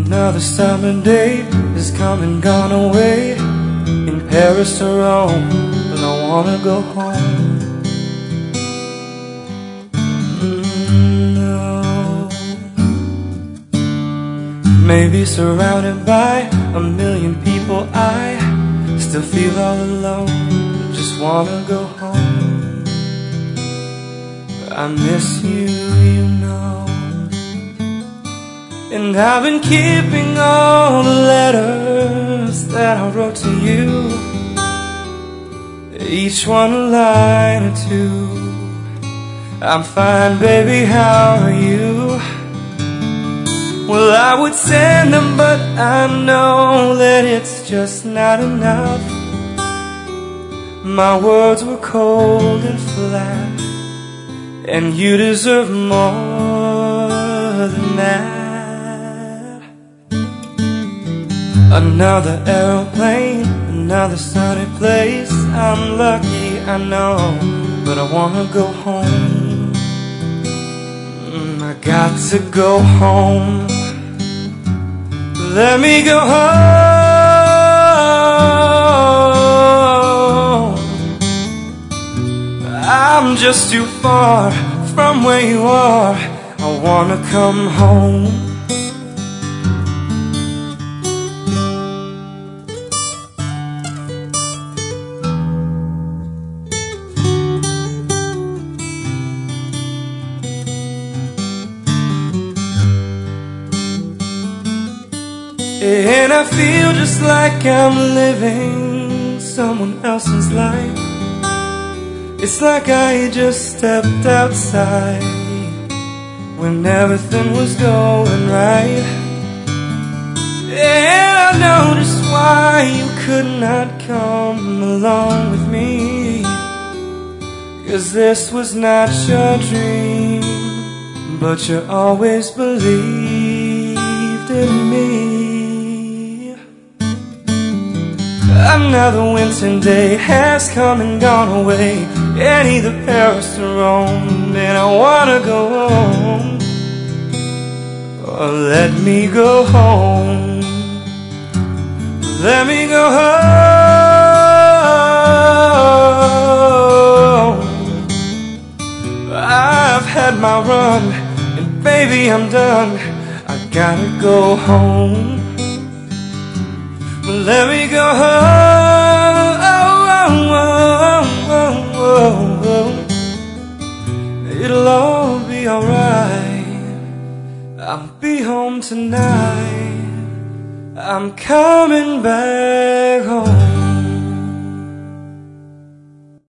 Another summer day has come and gone away, in Paris or Rome, but I wanna go home. No. Maybe surrounded by a million people, I still feel all alone, just wanna go home. I miss you, you know. And I've been keeping all the letters that I wrote to you, each one a line or two. I'm fine, baby, how are you? Well, I would send them, but I know that it's just not enough. My words were cold and flat, and you deserve more than that. Another aeroplane, another sunny place. I'm lucky, I know, but I wanna go home. I got to go home. Let me go home. I'm just too far from where you are. I wanna come home. And I feel just like I'm living someone else's life. It's like I just stepped outside when everything was going right. And I know just why you could not come along with me, 'cause this was not your dream, but you always believed in me. Another winter day has come and gone away, and either Paris or Rome, and I wanna go home. Oh, let me go home. Let me go home. I've had my run, and baby, I'm done. I gotta go home. Let me go home. It'll all be alright. I'll be home tonight. I'm coming back.